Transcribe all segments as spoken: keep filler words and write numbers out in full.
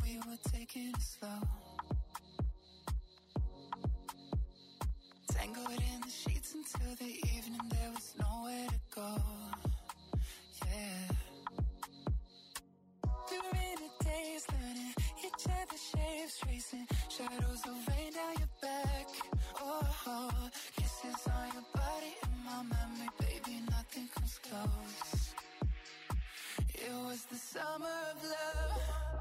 we were taking it slow. Tangled in the sheets until the evening, there was nowhere to go. Yeah. We were in a daze, learning each other's shapes, tracing shadows of rain down your back. Oh, oh, kisses on your body and my memory, baby, nothing comes close. It was the summer of love,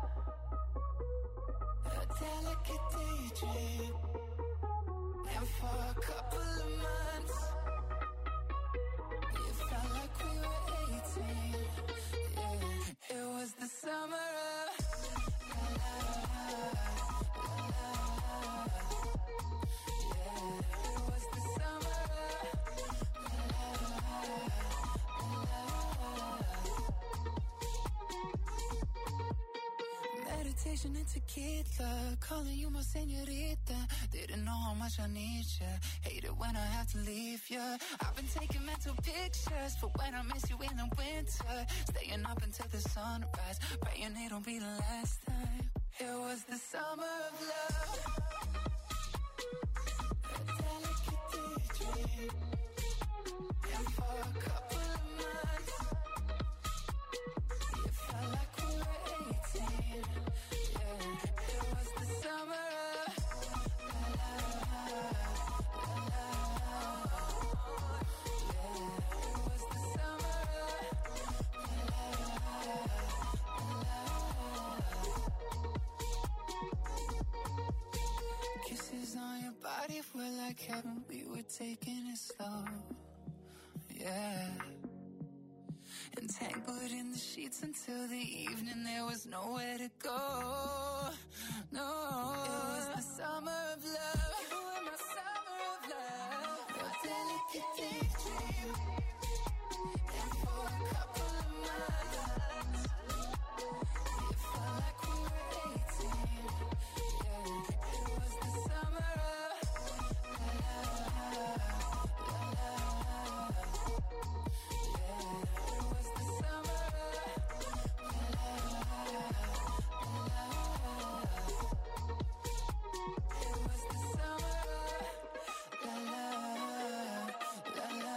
a delicate daydream, and for a couple of months, it felt like we were eighteen. Yeah, it was the summer of la la la, la la la. Yeah, it was the summer of la la la, la la. Meditation and tequila, calling you my señorita. Didn't know how much I need ya. Hate it when I have to leave ya. I've been taking mental pictures for when I miss you in the winter. Staying up until the sunrise, praying it'll be the last time. It was the summer of love, a delicate daydream, and for a couple of months, it felt like we were eighteen. Yeah, it was the summer of la la la, la la la. Yeah, it was the summer of la la la, la la. Kisses on your body were like heaven, we were taking it slow. Yeah. Entangled in the sheets until the evening, there was nowhere to go. No, it was the summer of love. You were my summer of love, a delicate daydream, and for a couple of months, it felt like we were eighteen. Yeah, it was the summer of la la la, la la la. Yeah, it was the summer of la la la, la la la. It was the summer of la la la la.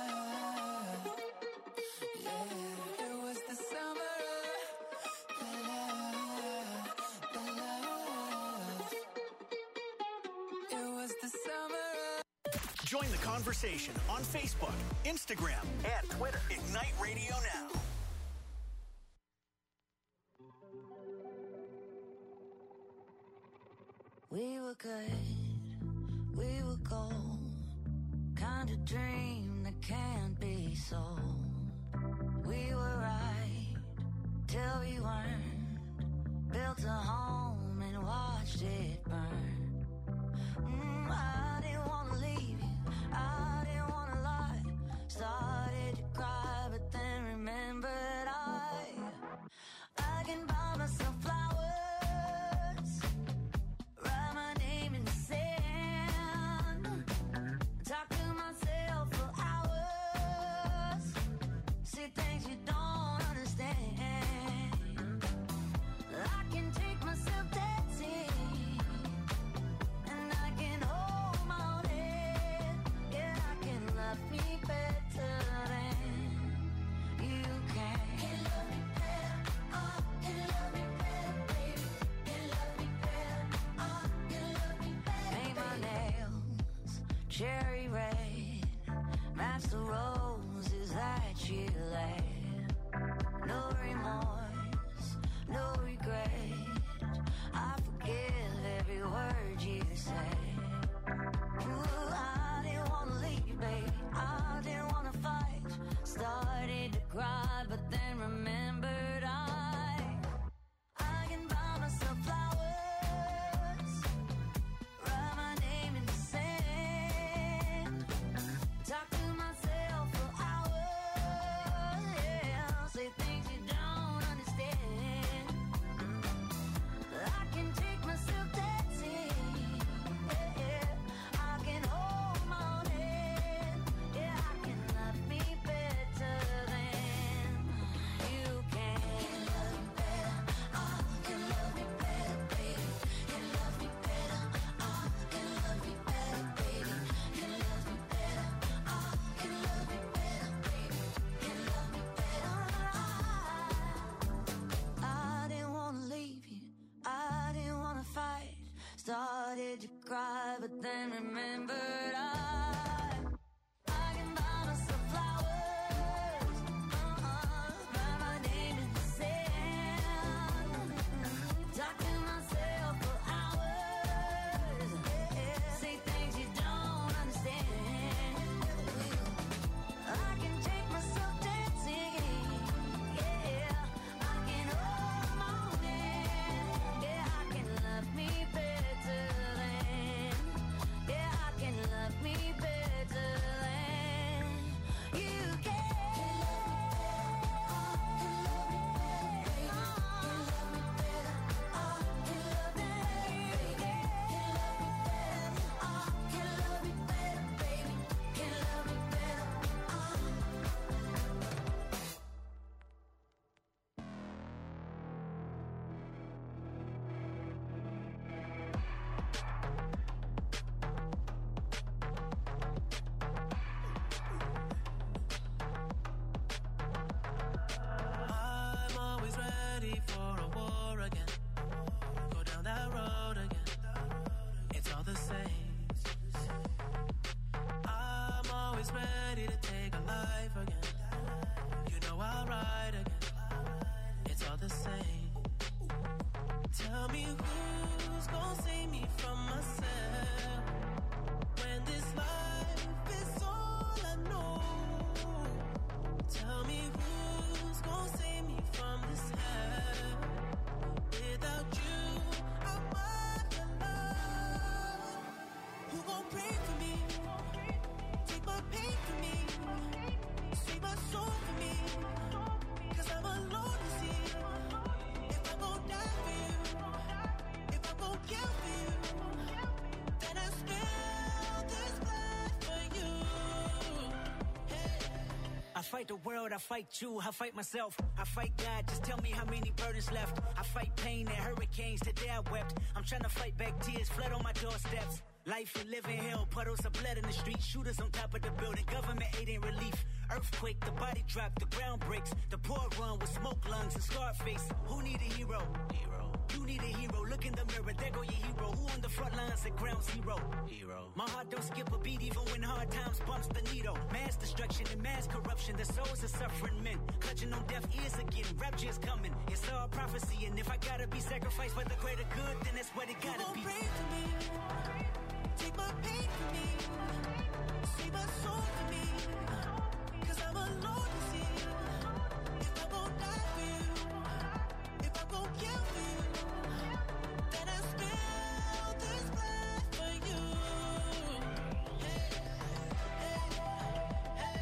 Yeah, it was the summer of la la la la. It was the summer of. Join the conversation on Facebook, Instagram, and Twitter. Ignite Radio Now. We were good, we were gold, kind of dream that can't be sold. We were right till we weren't, built a home and watched it burn. Mm, I didn't want to leave you, I didn't want to lie, started to cry but then remembered I, I can buy myself flowers. I can take myself dancing, yeah. remembered. I, I can buy myself flowers, uh-uh, write my name in the sand, talk to myself for hours, yeah, say things you don't understand. I can take myself dancing, yeah, I can hold my own hand, yeah, I can love me better than, yeah, I can love me better than you can. I'm always ready for a war again. Go down that road again. It's all the same. I'm always ready to take a life again. You know I'll ride again. It's all the same. Tell me who's gonna save me from myself when this life is all I know. Tell me who's gonna save me from this hell. Without you, I'm alone. Who gon' pray for me? Take my pain for me. Save my soul for me. Cause I'm alone to see. If I'm gon' die for you, if I'm gon' kill for you, then I spill this blood for you. Hey. I fight the world, I fight you, I fight myself, I fight God, just tell me how many burdens left. I fight pain and hurricanes, today I wept. I'm trying to fight back tears, flood on my doorsteps. Life you live in hell, puddles of blood in the street, shooters on top of the building, government aid ain't relief. Earthquake, the body drop, the ground breaks, the poor run with smoke lungs and scarred face. Who need a hero? Hero. You need a hero, look in the mirror, there go your hero. Who on the front lines at ground zero? Hero. My heart don't skip a beat even when hard times bumps the needle. Mass destruction and mass corruption, the souls of suffering men. Clutching on deaf ears again, rapture's coming. It's all prophecy, and if I gotta be sacrificed for the greater good, then that's what it gotta be. Pray for me. Take my pain for me. Save my soul for me. Cause I'm alone to see. If I'm gon' die for you, if I'm gon' kill for you, then I spill this blood for you. Hey, hey, hey.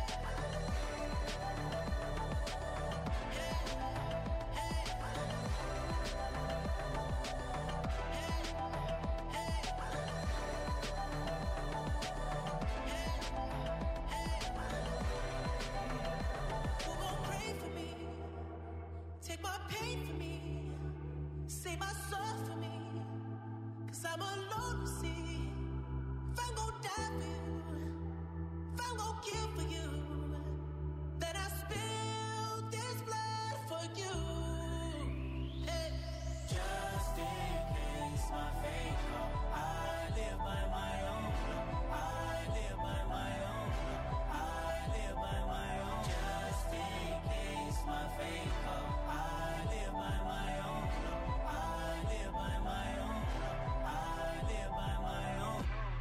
Who gon' pray for me? Take my pain for me. Save my soul for me. Cause I'm alone to see. If I'm gon' die for you, if I'm gon' kill for you, then I spill this blood for you. Hey. Just in case my fate come, I live by my own law. I live by my own law. I live by my own. Just in case my fate come, I live by my own law. I live by my own law. I live by my own.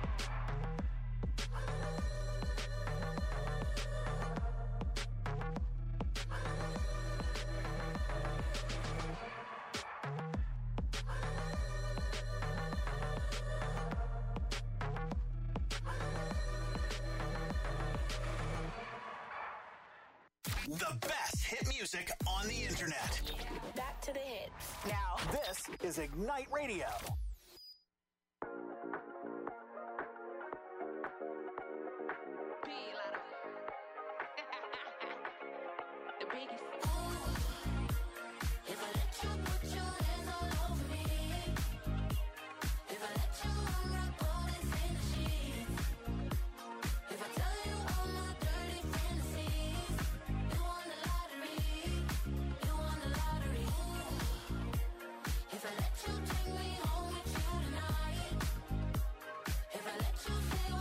The best hit music on the internet. Back to the hits. Now, This is Ignite Radio. the biggest. If I let you put your hands all over me, if I let you unwrap all this in the sheets, if I tell you all my dirty fantasies, you won the lottery, you won the lottery. If I let you take me home with you tonight, if I let you say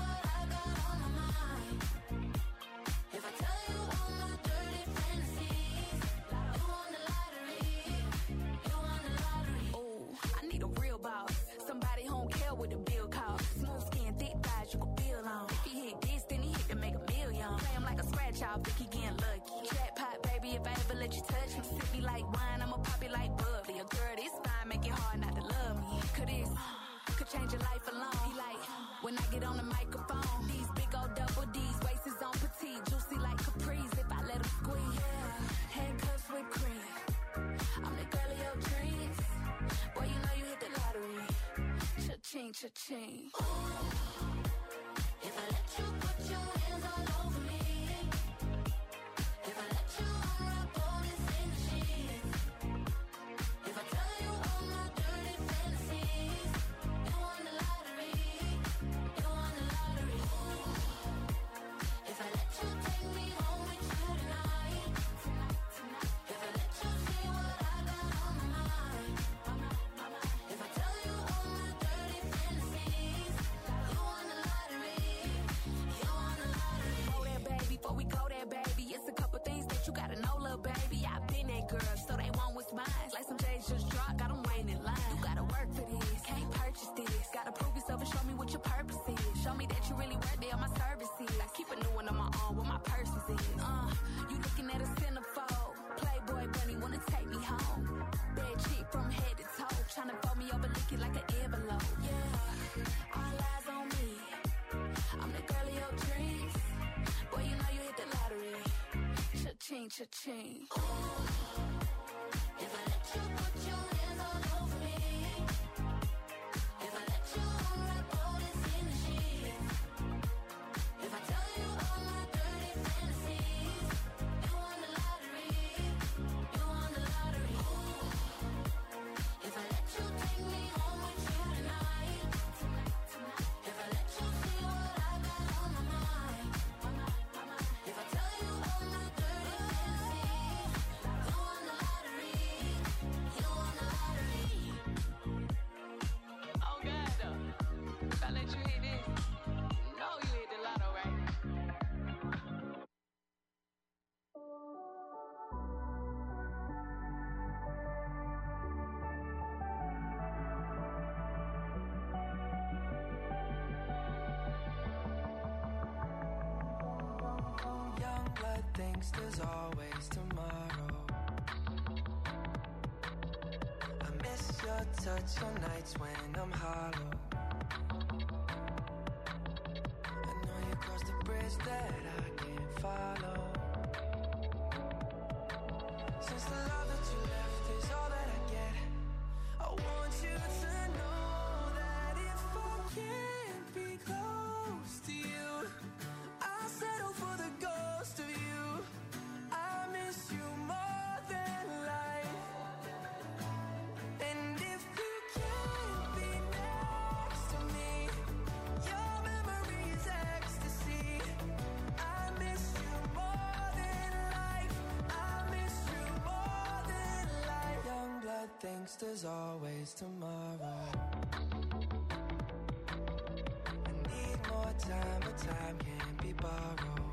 watch out, Vicky getting lucky. Jackpot, baby, if I ever let you touch me. Sip me like wine, I'ma pop it like bubbly. A girl, this fine, make it hard not to love me. Could this, could change your life alone. He like, when I get on the microphone, these big old double D's, waist is on petite, juicy like capris. If I let him squeeze, yeah, handcuffs with cream. I'm the girl of your dreams. Boy, you know you hit the lottery. Cha-ching, cha-ching. If I let you put your hands all over me, if I let you unwrap all this in the sheets, if I tell you all my dirty fantasies, you won the lottery, you won the lottery. If I let you take me home with you tonight, if I let you see what I got on my mind, if I tell you all my dirty fantasies, you won the lottery. Before we go there, baby, it's a couple things that you gotta know, little baby. I've been that girl, so they want what's mine. Like some J's just dropped, got them waiting in line. You gotta work for this, can't purchase this. Gotta prove yourself and show me what your purpose is. Show me that you really worth it on my services. I keep a new one on my own, what my purpose is. Uh, you looking at a centerfold. Playboy bunny wanna take me home. Bad chick from head to toe, tryna fold me over, lick it like an envelope. Yeah, all eyes on me. I'm the girl of your dreams. Boy, you know you hit the lottery. Cha-ching, cha-ching. If I let you put your hands all over me, if I let you unwrap all this in the sheets, if I tell you all my dirty fantasies, you won the lottery, you won the lottery. If I let you take me home with you tonight, if I let you see what I got on my mind, if I tell you all my dirty fantasies, you won the lottery, you won the lottery. Oh God, though. If I let you hit this, you know you hit the lotto, right? Young blood thinks there's always tomorrow. I miss your touch on nights when I'm hollow. I know you crossed the bridge that I can't follow. Since the love that you left is all that I get, I want you to know that if I can't be close to you, I'll settle for the ghost of you. I miss you more than life. And if you can't be next to me, your memory is ecstasy. I miss you more than life. I miss you more than life. Young blood thinks there's always tomorrow. I need more time, but time can't be borrowed.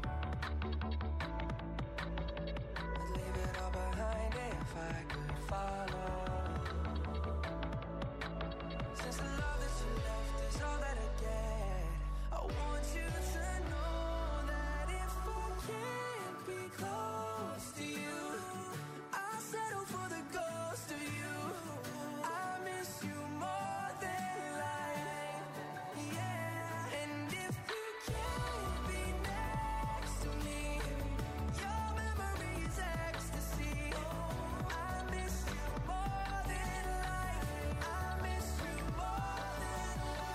I'd leave it all behind if I could follow. Since the love that you left is all that I get, I want you to know that if I can't be close to you, I'll settle for the ghost of you. I miss you more than life. Yeah. And if you can't be next to me, your memory is ecstasy. I miss you more than life. I miss you more than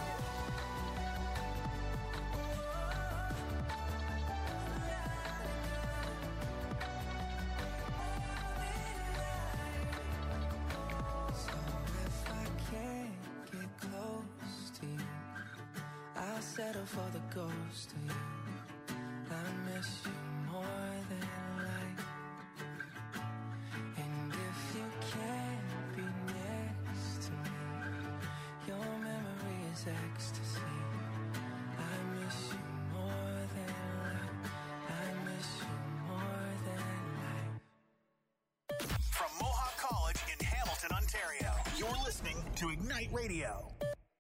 So if I can't get close to you, I'll settle for the ghost of you. I miss you more than life. And if you can't be next to me, your memory is ecstasy. I miss you more than life. I miss you more than life. From Mohawk College in Hamilton, Ontario, you're listening to Ignite Radio.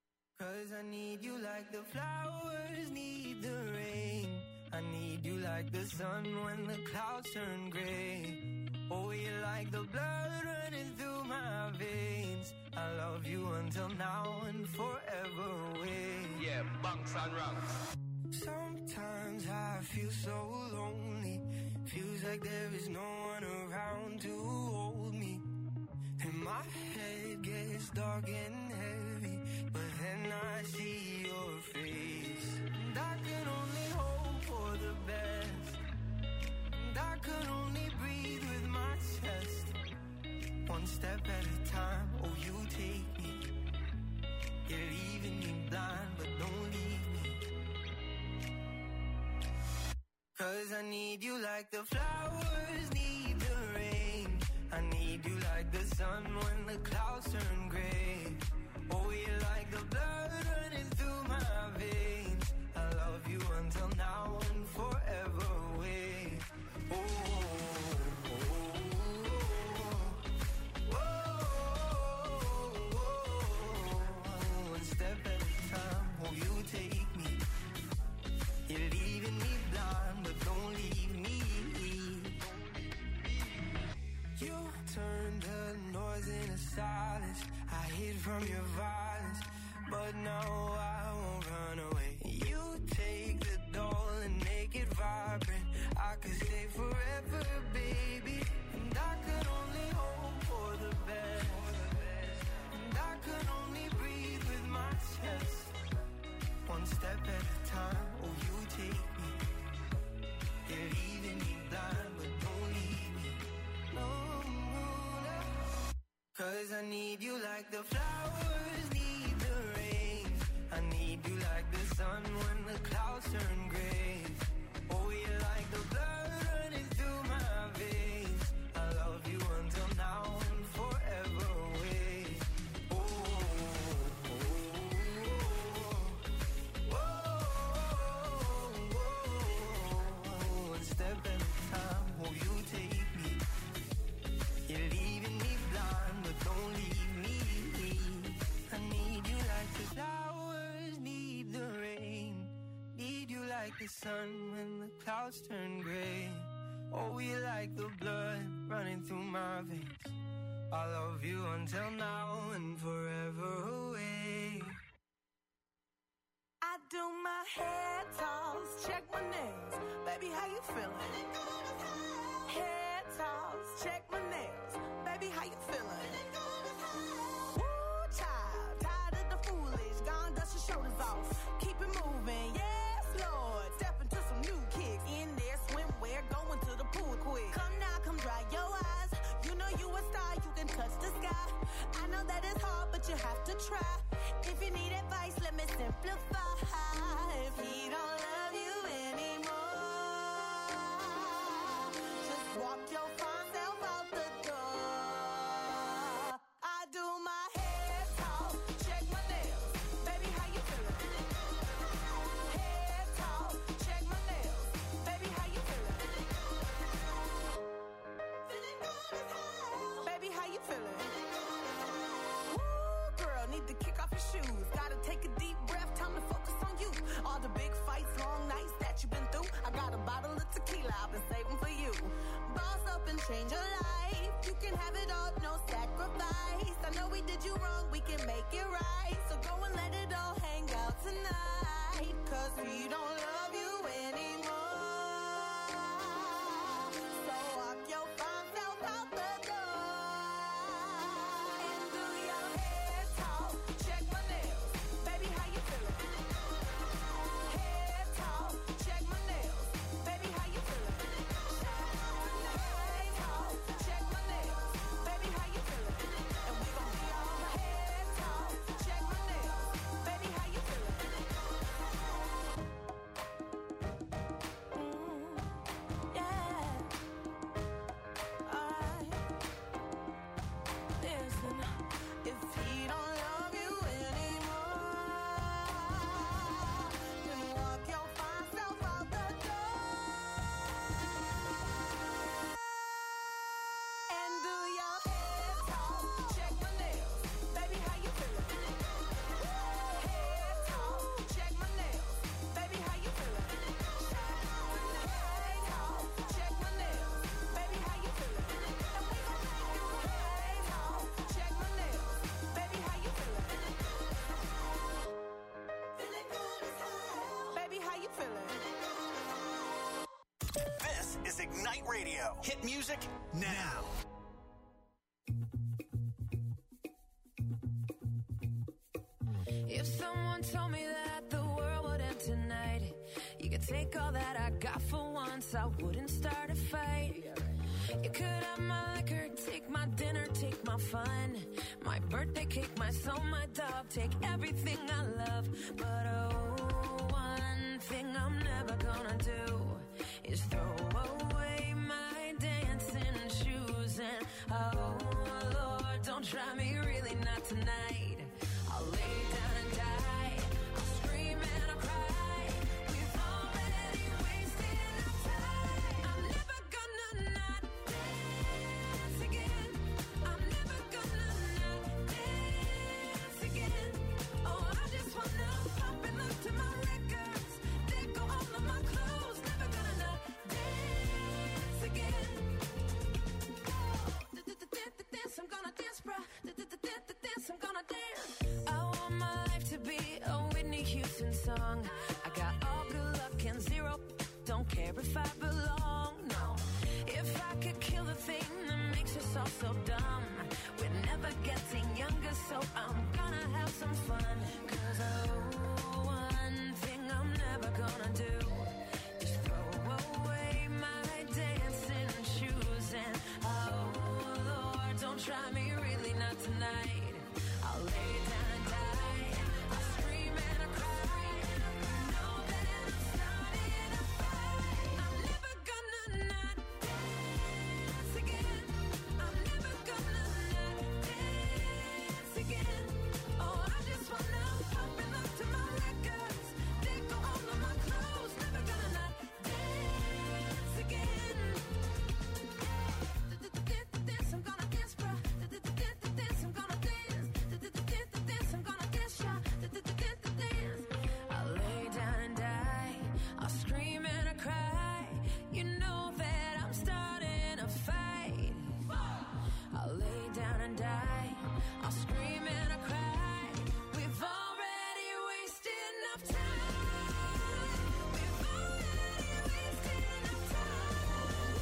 Cause I need you like the flowers need the rain. I need you like the sun when the clouds turn gray. Oh, you're like the blood running through my veins. I love you until now and forever away. Yeah, bunks and ranks. Sometimes I feel so lonely. Feels like there is no one around to hold me. And my head gets dark and heavy, but then I see your face. And I can only hope for the best. And I can only breathe with my chest. One step at a time, oh you take me. You're leaving me blind, but don't leave me. Cause I need you like the flowers need the rain. I need you like the sun when the clouds turn gray. Oh, you're like the blood running through my veins. I love you until now and forever away. Oh, oh, oh, oh, oh. One step at a time, oh, you take me. You're leaving me blind, but don't leave me. You turned the noise into silence. I hid from your violence, but now I won't run away. You take the doll and make it vibrant. I could stay forever, baby. And I could only hope for the best. And I could only breathe with my chest. One step at a time, oh you take me. You're leaving me blind, but don't leave me. No, no, no. Cause I need you like the flowers need the rain. I need you like the sun when the clouds turn gray. Oh, you're like the blood running through my veins. I love you until now and forever away. Oh, oh, oh, oh, oh. One step at a time, oh, you take me. You're leaving me blind, but don't leave me. I need you like the flowers need the rain. Need you like the sun when the clouds turn gray. Oh, you like the blood running through my veins. I love you until now and forever away. I do my hair toss, check my nails. Baby, how you feeling? Hair toss, check my nails. Baby, how you feeling? Woo, child, tired of the foolish. Gone, dust your shoulders off. Keep it moving, yes, Lord. Step into some new kicks. In there, swimwear, going to the pool quick. Come now, come dry your eyes. You know you a star, you can touch the sky. I know that it's hard, but you have to try. If you need advice, let me simplify. If he don't love you anymore, just walk your fine self out the door. I do my hair talk, check my nails. Baby, how you feeling? Hair talk, check my nails. Baby, how you feeling? Feeling good as hell. Baby, how you feeling? Woo, girl, need to kick off your shoes. Gotta take a deep breath, time to focus on you. All the big fights, long nights that you've been through. I got a bottle of tequila I've been saving for you. Boss up and change your life. You can have it all, no sacrifice. I know we did you wrong, we can make it right. So go and let it all hang out tonight. Cause we don't love you anymore. So walk your fine self out the door. And do your hair talk, check my nails. Baby, how you feeling? Hair talk, check my nails. Baby, how you feeling? Hair talk, check my nails. Baby, how you feeling? And we gon' be all hair talk, check my nails. Baby, how you feeling? is Ignite Radio. Hit music now. If someone told me that the world would end tonight, you could take all that I got for once, I wouldn't start a fight. You could have my liquor, take my dinner, take my fun, my birthday cake, my soul, my dog, take everything I love. But oh, one thing I'm never gonna do is throw away my dancing shoes. And oh Lord, don't try me, really not tonight. I'll lay down and die, I'll scream and I'll cry. We've already wasted enough time. I'm never gonna not dance again. I'm never gonna not dance again. Oh, I just wanna pop and look to my records, let go all of my clothes. Never gonna not dance again. Oh, dance, I'm gonna dance, bruh. Dance, I'm gonna dance. I want my life to be a Whitney Houston song. I got all good luck and zero, don't care if I belong, no. If I could kill the thing that makes us all so dumb, we're never getting younger, so I'm gonna have some fun. Cause oh, one thing I'm never gonna do is throw away my dancing shoes. And oh Lord, don't try me, really not tonight. I'll lay down and die, I'll scream and I'll cry. Know that I'm starting a fight. I'm never gonna not dance again. I'm never gonna not dance again. Oh, I just wanna pop and look to my records, let go all of my clothes. Never gonna not dance again. Dance, I'm gonna dance, bruh. Dance, I'm gonna dance. Dance, I'm gonna dance, y'all. Dance. I'll lay down and die, I'll scream and I cry. You know that I'm starting a fight. I'll lay down and die, I'll scream and I cry. We've already wasted enough time. We've already wasted enough time.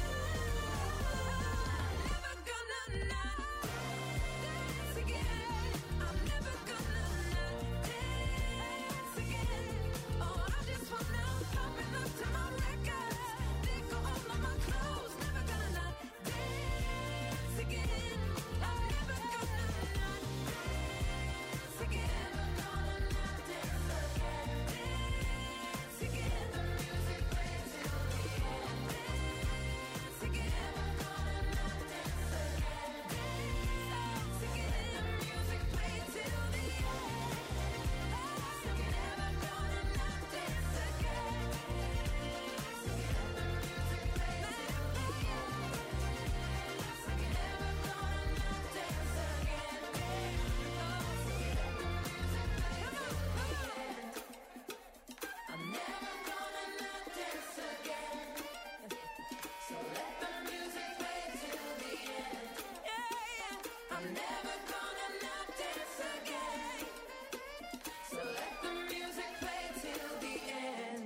Never gonna not dance again. I'm never gonna not dance again. Oh, I just wanna pop and look to my records, let go all of my clothes. Never gonna not dance again. I'm never gonna not dance again. Never gonna not dance again. Dance again. The music plays till the end. Dance again. Never gonna not dance again. Dance again. The music plays till the end. Dance again. Never gonna not dance again. Dance again. The music plays till the end. Dance again. Never gonna not dance again. Dance again. The music plays till the end. I'm never gonna not dance again. So let the music play till the end. Yeah, yeah. I'm never gonna not dance again. So let the music play till the end.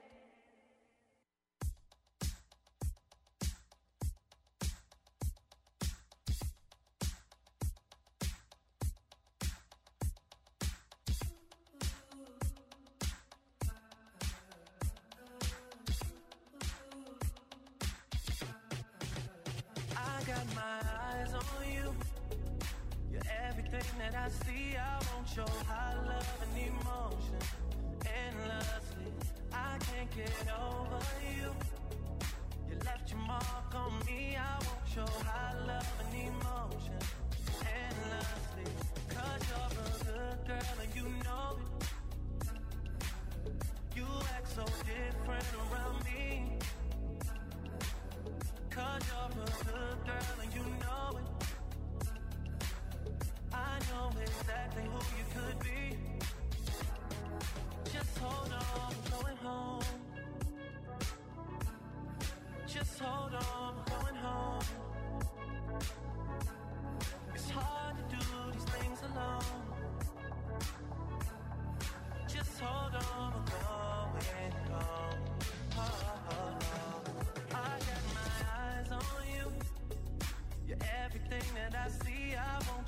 I got my eyes on you. You're everything that I see. I want your high love and emotion endlessly. I can't get over you. You left your mark on me. I want your high love and emotion endlessly. Cause you're a good girl and you know it. You act so different around me. Cause you're a good girl and you know it. I know exactly who you could be. Just hold on, we're going home. Just hold on, we're going home. It's hard to do these things alone. Just hold on, we're going home. Oh, oh, oh. I got my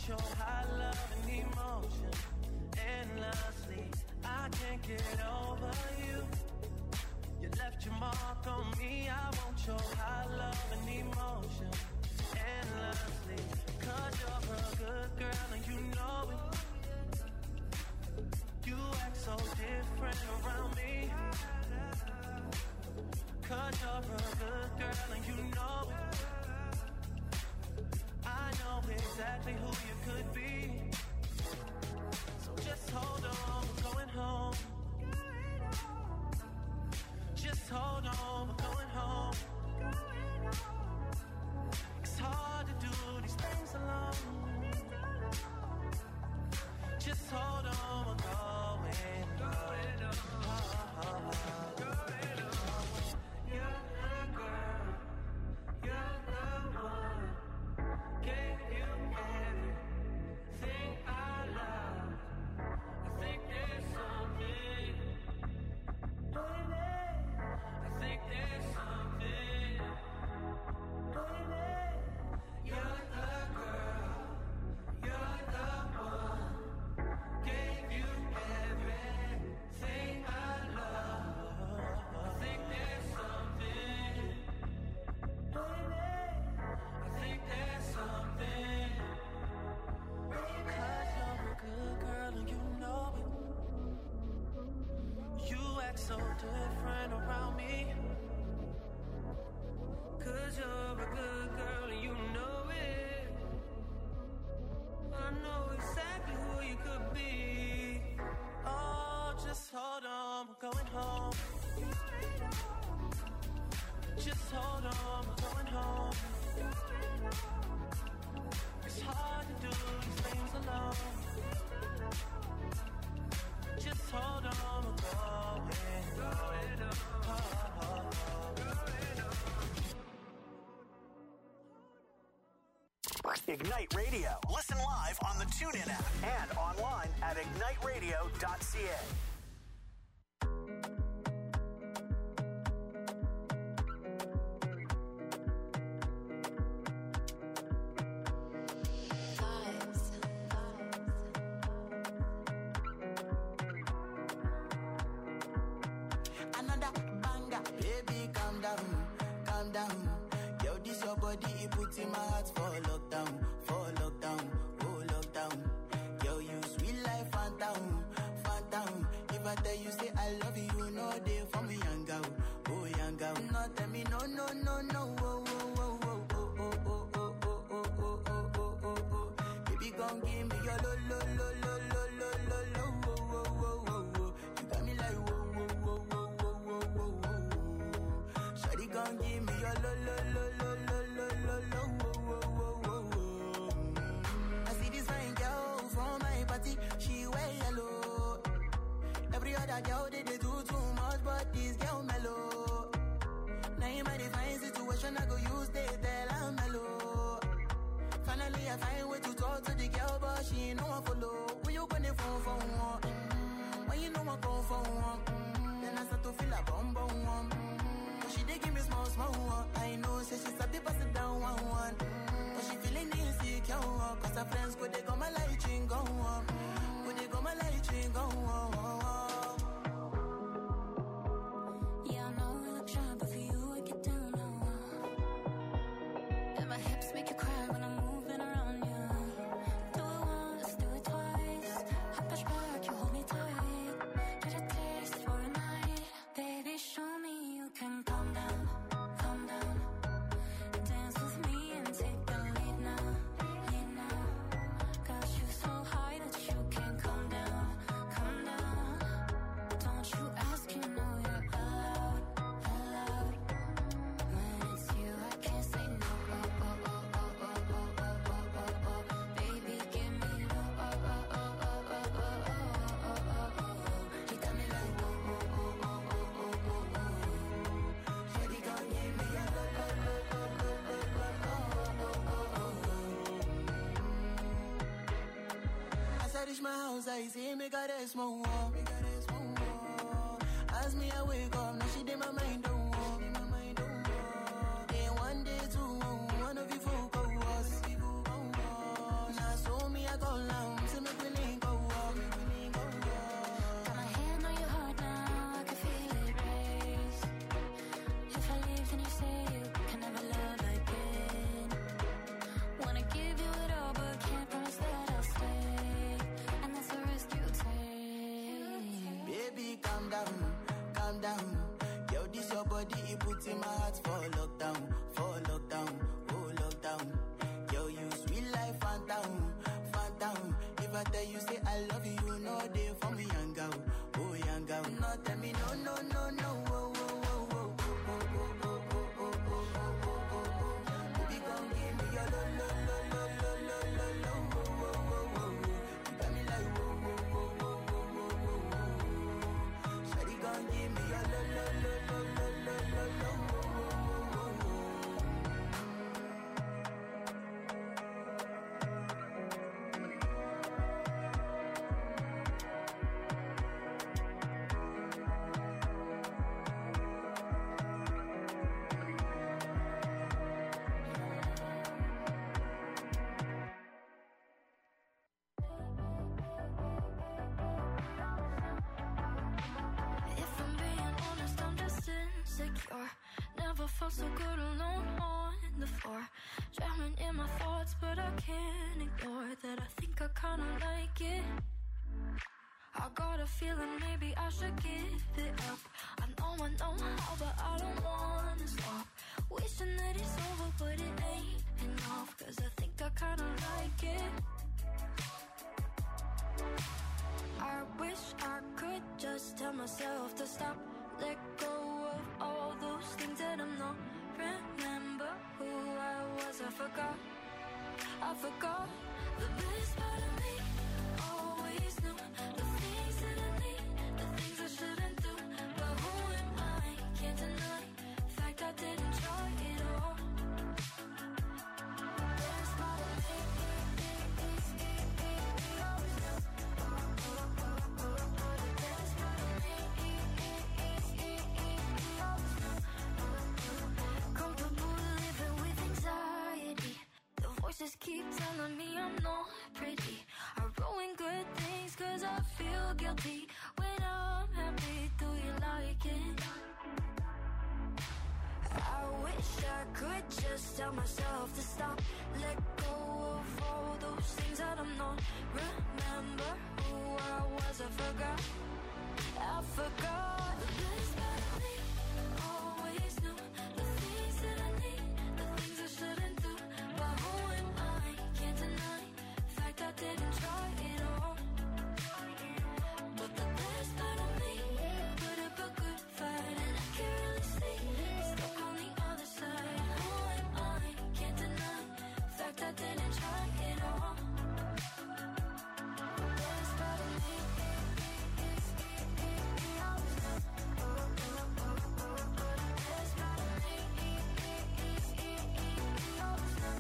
want your high love and emotion endlessly. I can't get over you. You left your mark on me. I want your high love and emotion endlessly. Cause you're a good girl and you know it. You act so different around me. Cause you're a good girl and you know it. I know exactly who you could be. So just hold on, we're going home. Just hold on, we're going home. It's hard to do these things alone. Just hold on, we're going home. Oh, oh, oh. You're the girl, you're the one. Gave you everything I love. I think there's something, baby. I think there's something, baby. You're the girl, you're the one. Gave you everything I love. I think there's something, baby. I think there's something. Cause you're a good girl and you know it. You act so different around me. Cause you're a good girl and you know it. I know exactly who you could be. Oh, just hold on, we're going home. Just hold on, we're going home. It's hard to do these things alone. Just hold on, we're going home. Oh, oh, oh. Ignite Radio. Listen live on the TuneIn app and online at ignite radio dot c a. Another banger, baby, calm down, calm down. Yo, this your body, it puts in my heart for lockdown, for lockdown, oh lockdown. Yo, you sweet life, phantom, phantom. If I tell you say I love you, you know they for me, young girl, oh young girl. No, tell me no, no, no, no, oh, oh, oh, oh, oh, oh, oh, oh, oh, oh, oh, oh, oh, oh. Baby, gon' give me your lo, lo, lo, lo, lo, lo, lo, lo, oh, oh, oh, oh, oh. You got me like whoa, whoa, whoa, whoa, whoa, whoa, whoa, whoa. Shawty gon' give me your lo, lo, lo, lo, lo, lo, lo, lo, whoa, whoa, whoa, whoa, whoa. I see this fine girl from my party, she wear yellow. Every other girl they, they do too much, but this girl mellow. Now in my divine situation, I go use they tell I'm mellow. Finally, I find way to talk to the girl, but she ain't no one follow. Who you gonna phone for one? Mm-hmm. When you know I go for one, mm-hmm. Then I start to feel a bum bum one. Mm-hmm. But she dey give me small small one. I know, say she's a bit pass it down one one. Mm-hmm. But she feeling insecure, uh, cause her friends go they go my light ring go on. Go they go my light ring go on. Yeah, I know I look shy, but for you I get down low. And my hips make you cry when I'm moving around you. Do it once, do it twice. I push back, you hold me tight. Get a taste for a night. Baby, show me you can calm down, calm down. Dance with me and take the lead now, lead now. Got you so high that you can't calm down, calm down. Don't you ask, you know you're allowed, allowed. When it's you, I can't say no. Oh, oh, oh, oh, oh, oh, oh, oh, oh, oh. Baby, give me low. Oh, oh, oh, oh, oh, oh, oh, oh, oh, oh, oh. You got me like whoa, whoa, whoa, whoa, whoa, whoa, whoa, whoa. Shawty gon' give me a low, low, low, low, low, low, low, oh, oh, oh, oh. As I reach my house, I see me got a small wall. Me got a small wall. As me, I wake up, now she did my mind don't walk. Day one, day two, one of you folk go us. Now so me body, it puts in my heart for lockdown, for lockdown, oh lockdown. Girl, you sweet life, phantom, phantom. If I tell you say I love you, you know they for me, young girl, oh young girl. No, tell me no, no, no, no, oh, oh, oh, oh, oh, oh, oh, oh, oh, oh, oh, oh. Baby, come give me your lo, lo, lo, lo, lo, lo, lo, lo, oh, oh, oh, oh. You got me like whoa, whoa, whoa, whoa, whoa, whoa, whoa. Shawty, come give me your lo, lo, lo, lo, lo, lo, lo, lo, oh, oh, oh, oh, oh. If I'm being honest, I'm just insecure. Never felt so good alone on the floor. Drowning in my thoughts, but I can't ignore that I think I kinda like it. I got a feeling maybe I should give it up. I know I know how, but I don't wanna stop. Wishing that it's over, but it ain't enough. Cause I think I kinda like it. I wish I could just tell myself to stop. Let go of all those things that I'm not. Remember who I was, I forgot. I forgot the best part of me. Always knew the things that I need, the things I shouldn't do. But who am I? Can't deny the fact I didn't try it all. The best part of me is always knew. The best part of me always knew. Comfortable living with anxiety. The voices keep telling me I'm not pretty. I ruin good things cause I feel guilty. When I'm happy, do you like it? I wish I could just tell myself to stop. Let go of all those things that I'm not. Remember who I was, I forgot. I forgot the best part of me. Always knew the things that I need, the things I shouldn't do. But who am I? Can't deny the fact I didn't try it all. But the best part of me put up a good fight, and I can't really see it's stuck on the other side. Who am I? Can't deny the fact I didn't try it all. The best part of me is always knew. The best part of me always knew.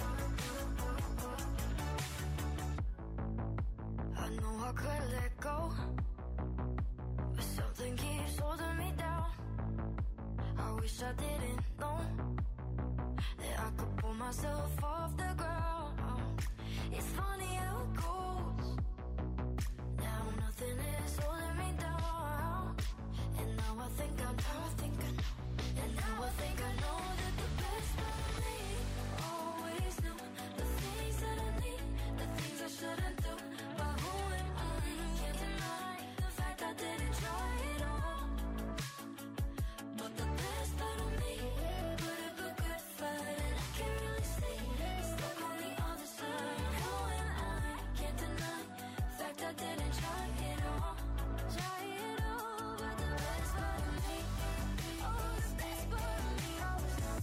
I know I could let go, but something keeps holding me down. I wish I didn't know that I could pull myself off the ground. It's funny how it goes. Now nothing is holding me down. And now I think I know, I think I know. And now I think I know that the best part of me always knew the things that I need, the things I shouldn't do. But who am I? Can't deny the fact I didn't try it all. But the best part of me put up a good fight, and I can't really see it's stuck on the other side. Who am I? Can't deny the fact I didn't try it all. Try it all, but the best part of me, oh, the best part of me always knew.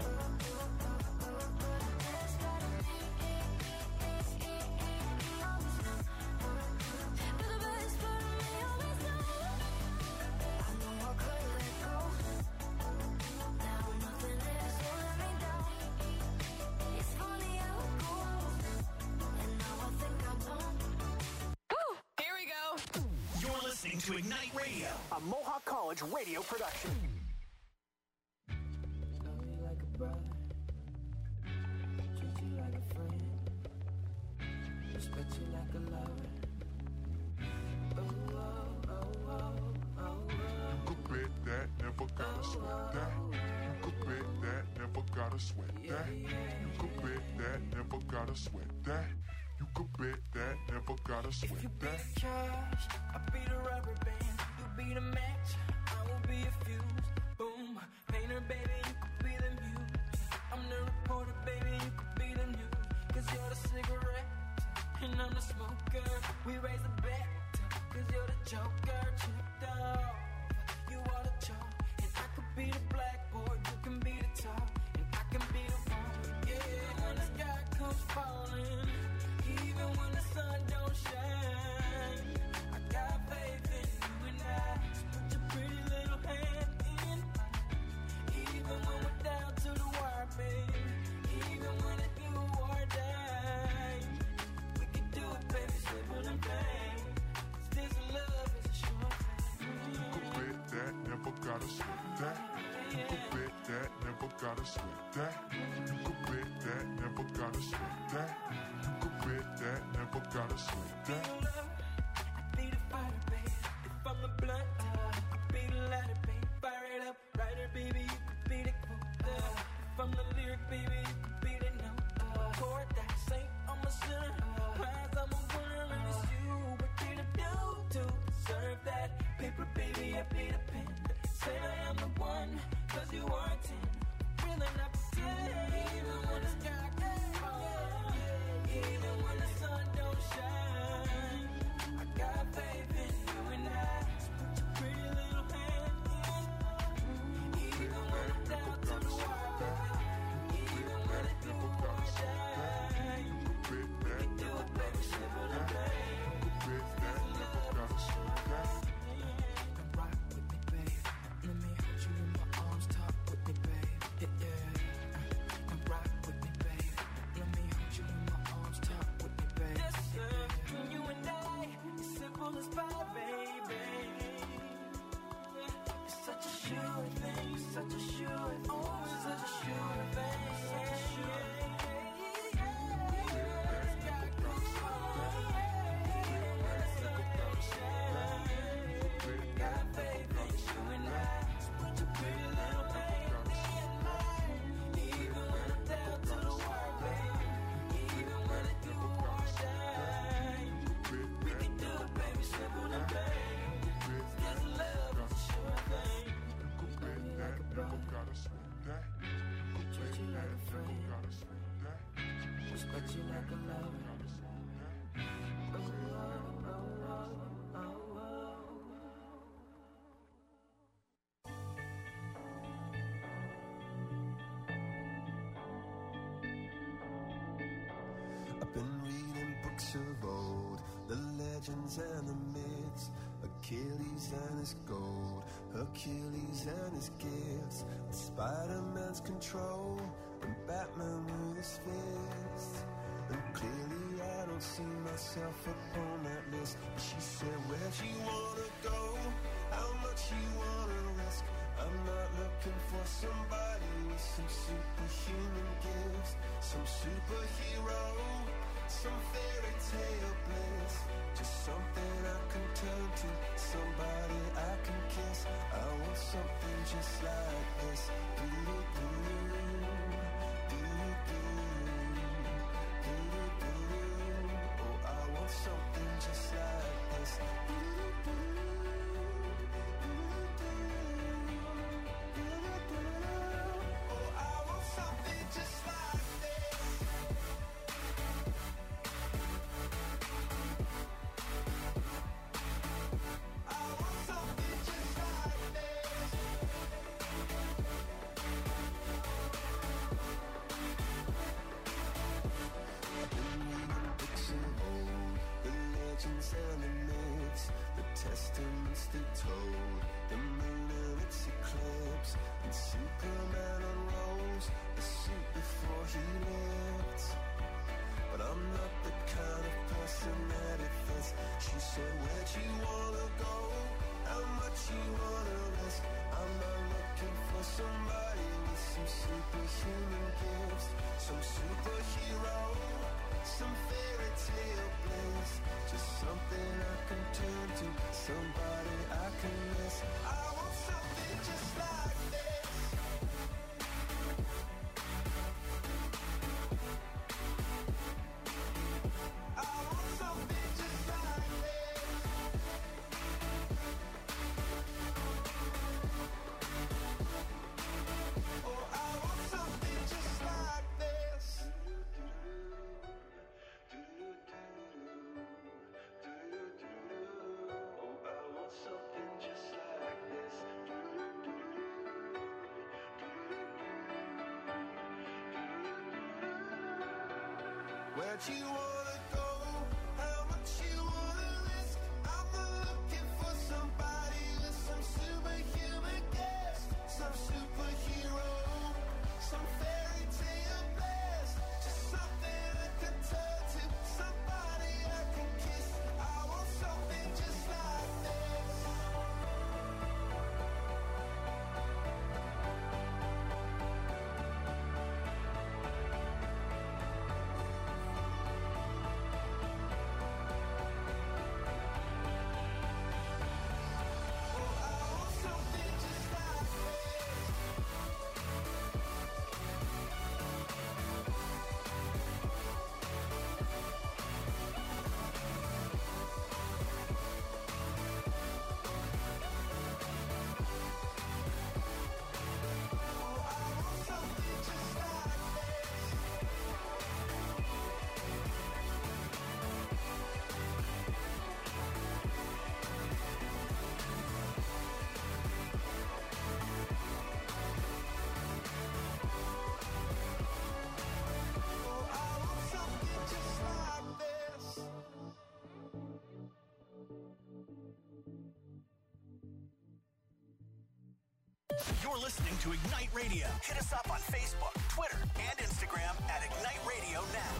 The best part of me always knew. But the best part of me always knew. I know I could let go. Now nothing is holding me down. It's funny how it goes. And now I think I don't. Here we go. You're listening to Ignite Radio, a Mohawk College radio production. Love you like a brother, treat you like a friend, respect you like a lover. Oh, oh, oh, oh, oh, You could bet that, never gotta sweat that. You could bet that, never gotta sweat that. You could bet that, never gotta sweat that. You could bet that, never gotta If sweat you be that. the cash, I'll be the rubber band. You be the match, I will be a fuse. Boom, We raise a bet, cause you're the joker, tricked off. You are the chalk, and I could be the blackboard, you can be the top, and I can be the one. Yeah, when the sky comes falling, even when the sun don't shine, I got faith in you and I. Put your pretty little hand in mine. Even when we're down to the wire, babe. Even when it's do or die, we can do it, baby, simple and plain. This love is a sure thing. You could bet that, never gotta sweat that. You could bet that, never gotta sweat that. You could bet that, never gotta sweat that. You could bet that, never gotta sweat that. I be the fighter, babe. If I'm the blunt, I be the lighter, babe. Fire it up, writer, baby, you could be the quote. Uh, if I'm the lyric, baby, you could be the note. Uh, chord that saint, I'm a sinner. Prize, I'm a winner, and it's you. What did I do to deserve that? Paper, baby, I be the pen. Say I am the one, cause you are a ten. Really not pretend, even when the sky gets falling, even when the sun don't shine. I got faith in you and I. So put your pretty little hand in. Even when I'm down to the wire, even when it do or die, we can do it, baby, simple and plain. This love is a sure thing. Come rock with me, babe. Let me hold you in my arms, talk with me, babe. Yeah, yeah. Come rock with me, babe. Let me hold you in my arms, talk with me, babe. This love between you and I is simple as pie, baby. It's such a sure thing, such a sure thing, oh, it's such a sure thing, such a sure thing. Respect you like a lover. Oh, oh, oh, oh, oh. I've been reading books of old, the legends and the myths, Achilles and his gold, Hercules and his gifts, Spider-Man's control, and Batman with his fists. And clearly I don't see myself upon that list. And she said, where'd you wanna go? How much you wanna risk? I'm not looking for somebody with some superhuman gifts, some superhero, some fairy tale bliss. Just something I can turn to, somebody I can kiss. I want something just like this. Do-do-do. Something just like this. Oh, I want something just like this. I want something just like this. Where'd you wanna go? How much you wanna risk? I'm not looking for somebody with some superhuman gifts, some superhero, some fairy tale bliss, just something I can turn to, somebody I can kiss. I want something just like this. You're listening to Ignite Radio. Hit us up on Facebook, Twitter, and Instagram at Ignite Radio Now.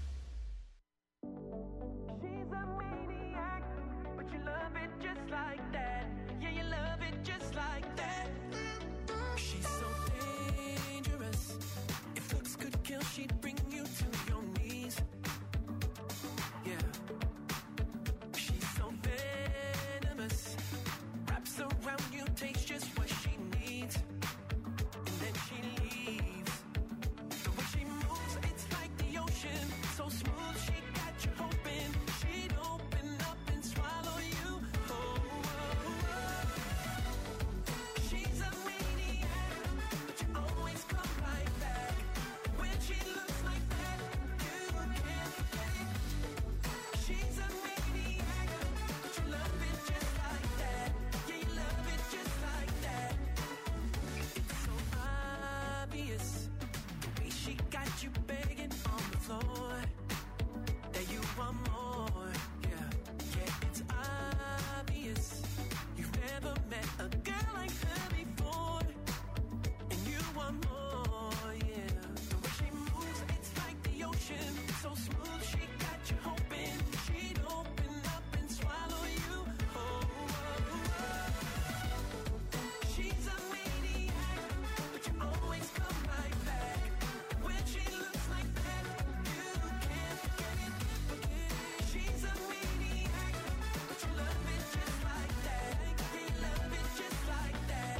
She's a maniac, but you love it just like that. Yeah, you love it just like that. She's so dangerous. If looks could kill, she'd bring you to your knees. Yeah. She's so venomous. Wraps around you, takes just what she needs. And then she leaves. The way she moves, it's like the ocean. So smooth, she got you hoping she'd open up and swallow you. Oh, oh, oh. She's a maniac, but you always come right back. When she looks like that, you can't forget it. She's a maniac, but you love it just like that. Yeah, you love it just like that. It's so obvious, the way she got you begging on the floor, that you want more. Yeah, yeah, it's obvious. You've never met a girl like her before, and you want more. Yeah, the way she moves, it's like the ocean. So smooth, she got you hoping she'd open up and swallow you. Oh, oh, oh. She's a maniac, but you always come right back. When she looks like that, you can't forget it. She's a maniac, but you love it just like that. Yeah, you love it just like that.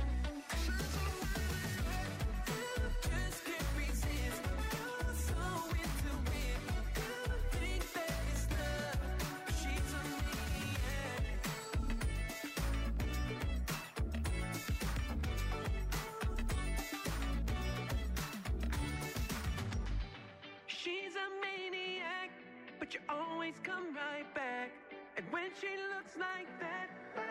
Just can't resist. You're so into it. Think that it's love, but she's a maniac. She's a maniac, but you always come right back. And when she looks like that,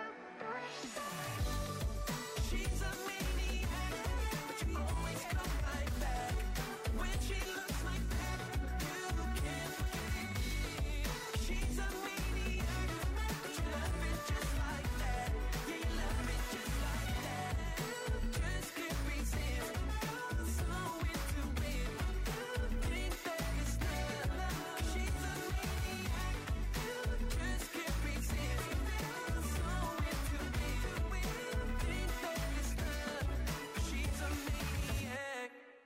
she's a maniac, but you always come right back. When she looks like that, you can't forget it. She's a maniac, but you love it just like that. Yeah, you love it just like that. Just can't resist. You're so into it. Think that it's love. She's a maniac. Just can't resist. You're so into it. Think that it's love. She's a maniac.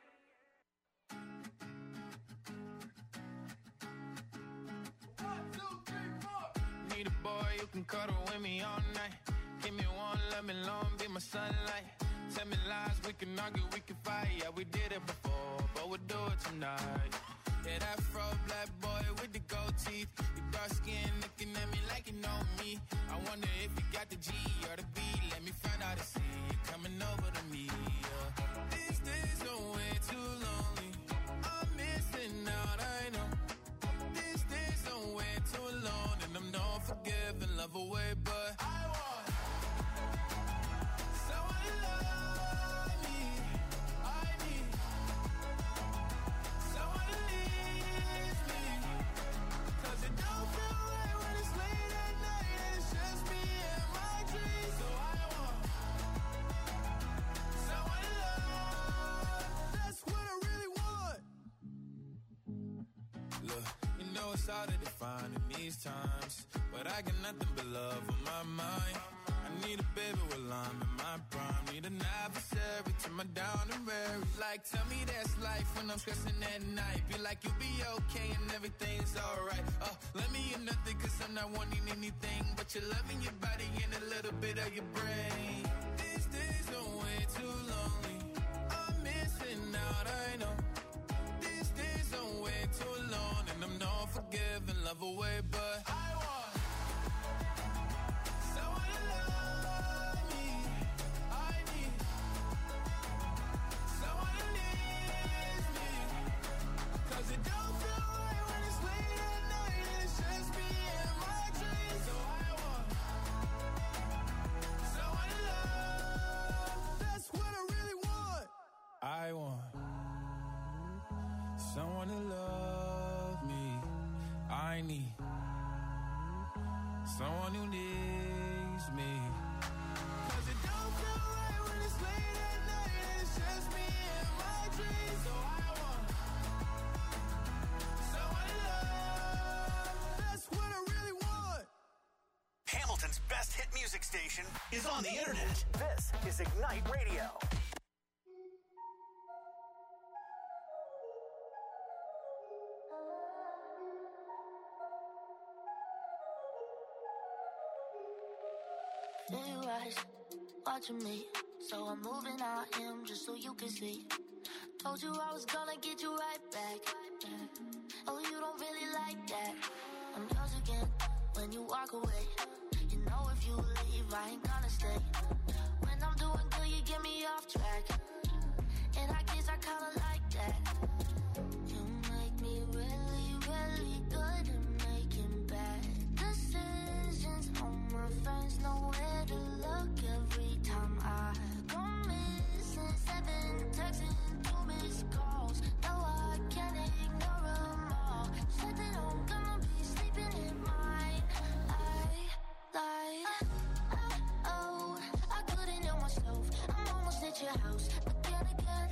Need a boy you can cuddle with me all night. Give me one, let me long, be my sunlight. Tell me lies, we can argue, we can fight. Yeah, we did it before, but we'll do it tonight. Yeah, that fro black boy with the gold teeth. Your dark skin looking at me like you know me. I wonder if you got the G or the B. Let me find out and see you coming over to me. Yeah. These days are way too lonely. I'm missing out, I know. These days are way too alone, and I'm not forgiving, love away, but I want someone to love me. I need someone to leave me. it's hard to define in these times, but I got nothing but love on my mind. I need a baby while I'm in my prime. Need an adversary to my down and weary. Like, tell me that's life when I'm stressing at night. Be like, you'll be okay and everything's alright. Uh, let me in nothing cause I'm not wanting anything but your love in your body and a little bit of your brain. These days are way too lonely. I'm missing out, I know. These days are way too long and I'm not forgiving love away, but I want someone to love me. I need someone who needs me. Cause it don't feel right when it's late at night and it's just me and my dreams. So I want someone to love. That's what I really want. I want someone to love me. I need someone who needs me. Cause it don't feel right when it's late at night and it's just me and my dreams. So I want someone to love. That's what I really want. Hamilton's best hit music station is on the internet. This is Ignite Radio. Feel your eyes watching me, so I'm moving out him just so you can see. Told you I was gonna get you right back. Oh, you don't really like that. I'm yours again when you walk away. You know if you leave, I ain't gonna stay. When I'm doing good, you get me off track. And I guess I kinda like that. You make me really, really good at making bad decisions. All my friends know where to look every time I go missing. Seven texts and two missed calls. No, I can't ignore them all. Said that I'm gonna be sleeping in mine. I lied. Oh, I couldn't help myself. I'm almost at your house again, again.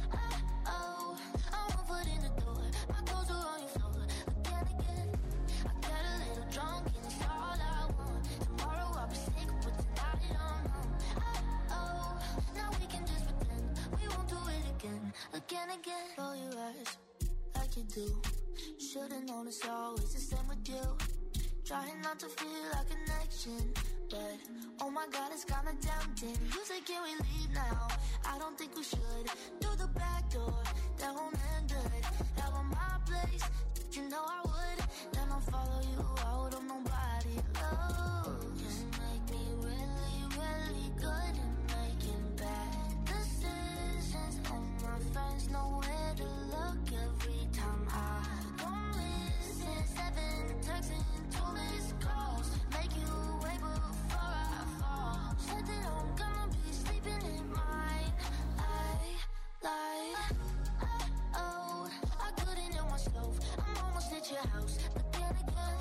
Oh, I won't put in the door. My clothes are on your floor again, again. I got a little drunk and it's all I want. Tomorrow I'll be sick, but tonight I'm home. Oh, now we can just pretend we won't do it again, again, again. Roll your eyes like you do. Should've known it's always the same with you. Trying not to feel a connection, but oh my God, it's kinda tempting. You say, can we leave now? I don't think we should. Through the back door, that won't end good. Have on my place, you know I would. Then I'll follow you out of nobody loves. You make me really, really good at making bad decisions. All my friends know where to look every time I go missing. Seven texts and two missed calls. Make you wait before I fall. Said that I'm gonna be sleeping in mine. I lied. Oh, I couldn't help myself. I'm almost at your house again, again.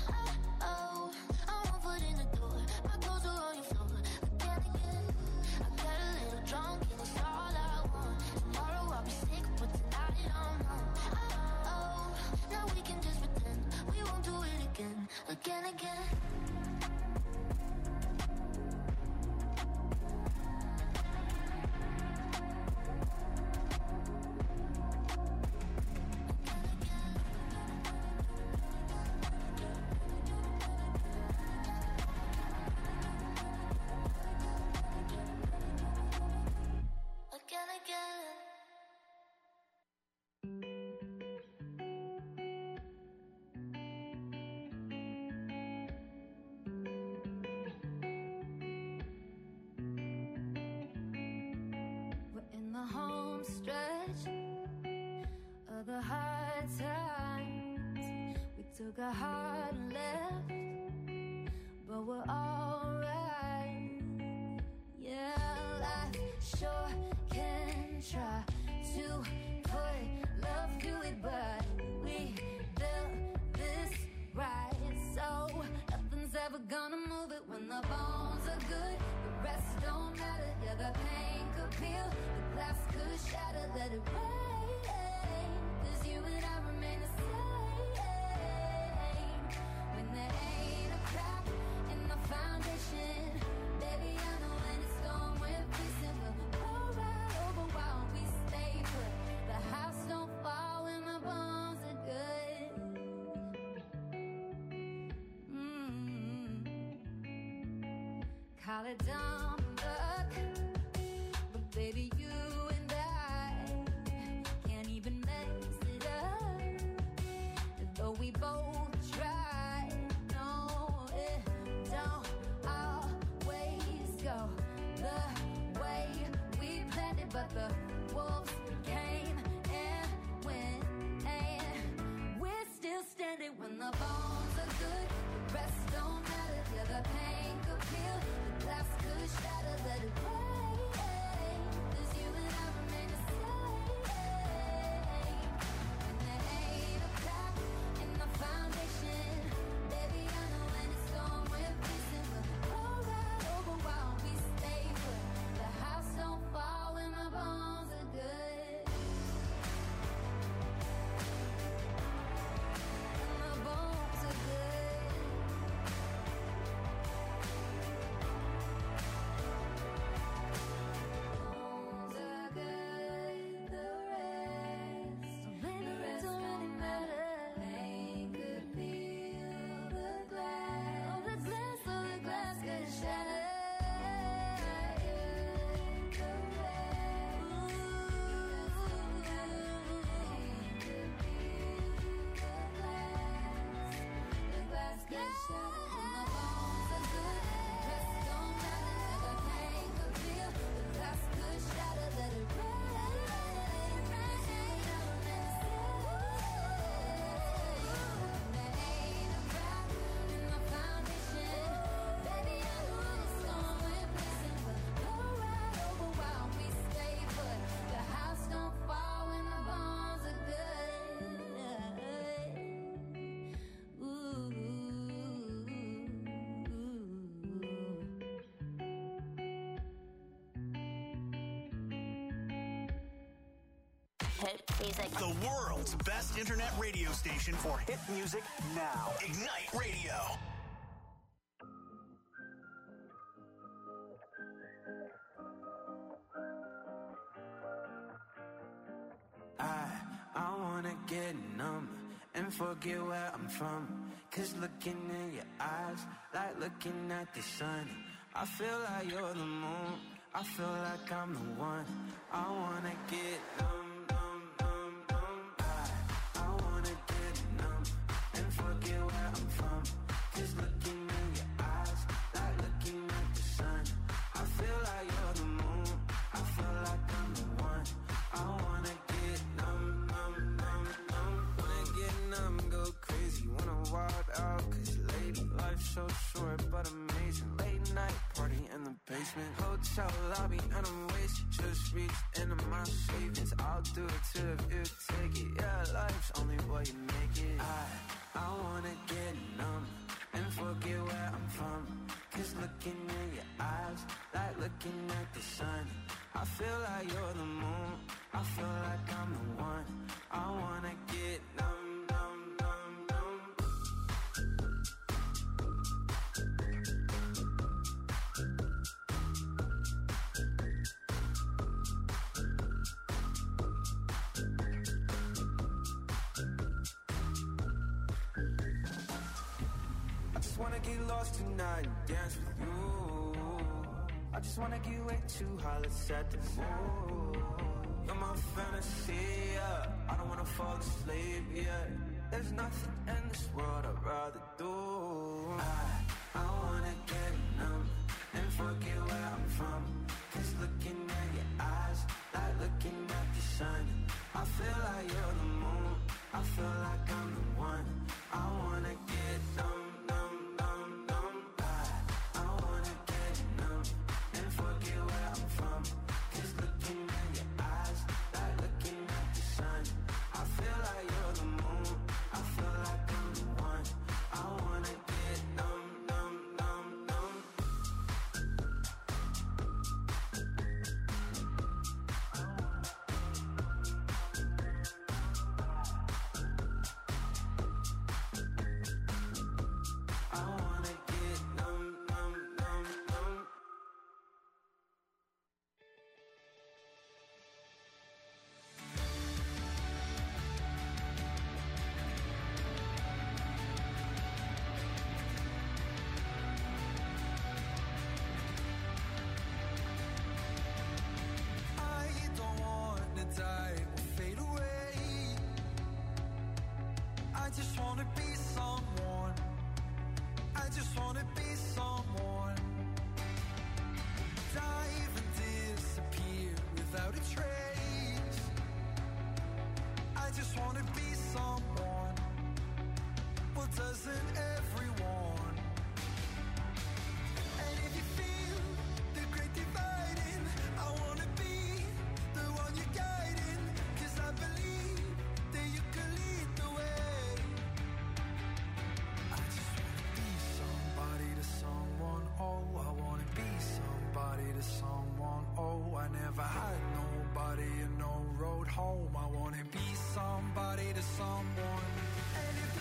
Oh, I won't put in the door. My clothes are on your floor again, again. I got a little drunk and it's all I want. Tomorrow I'll be sick, but tonight I'm home. Oh, now we can just pretend we won't do it again, again, again. Again, again. We're in the home stretch of the hard times. We took a hard left, but we're alright. Yeah, life sure can try to put love to it, but we built this right, so nothing's ever gonna move it. When the bones are good, the rest don't matter. Yeah, the pain could peel, the glass could shatter. Let it rain, 'cause you and I remain the same. call it dumb luck, but baby, you and I can't even mess it up. Though we both try, no, it don't always go the way we planned it, but the wolves came and went, and we're still standing when the bones are good. The rest don't matter, yeah, the pain could heal, the glass could shatter, let it rain. There's you and I remain the same, and there ain't a crack in the foundation. Baby, I know when it's gone, we're facing, we'll go right over while we stay put. The house don't fall when the bones are good, and the bones are good. Bones are good, the rest, the rest don't really matter. They could feel the glass, oh the glass, oh the glass could shatter. The rest, ooh, they could feel the glass, the glass could shatter. And the bones are good, the rest don't matter. The pain could feel, the glass could shatter. Let it rain, rain, there ain't a crack in the foundation. Baby, I know when it's gone, we're facing, we'll go right over while we stay put. The house don't fall when the bones are good. Hit music. The world's best internet radio station for hit music now. Ignite Radio. I, I wanna get numb and forget where I'm from. Cause looking in your eyes, like looking at the sun. I feel like you're the moon, I feel like I'm the one. I wanna get numb, numb, numb, numb. I, I wanna get numb and forget where I'm from. Cause looking in your eyes, like looking at the sun. I feel like you're the moon, I feel like I'm the one. I wanna get numb, numb, numb, numb. Wanna get numb, go crazy, wanna wild out. Cause lady, life's so short but amazing. Late night party in the basement, hotel lobby and I'm wasted. Just reached into my savings, I'll do it too if you take it. Yeah, life's only what you make it. I, I wanna get numb and forget where I'm from. Cause looking in your eyes, like looking at the sun. I feel like you're the moon, I feel like I'm the one. I wanna get numb, numb, numb, numb. I just wanna get lost tonight and dance with you. I just wanna get way too high, let's set the mood. You're my fantasy, yeah. I don't wanna fall asleep, yeah. There's nothing in this world I'd rather do. I, I wanna get numb and forget where I'm from. Cause looking at your eyes, like looking at the sun. I feel like you're the moon, I feel like I'm the one. I wanna get numb, numb, numb, numb. I, I wanna get numb and forget where I'm from. Cause looking at your eyes, like looking at the sun. I feel like you're the moon, I feel like I'm the one. I wanna get numb, numb, numb, numb. to someone. Oh, I never had nobody and no road home. I wanna be somebody to someone. And if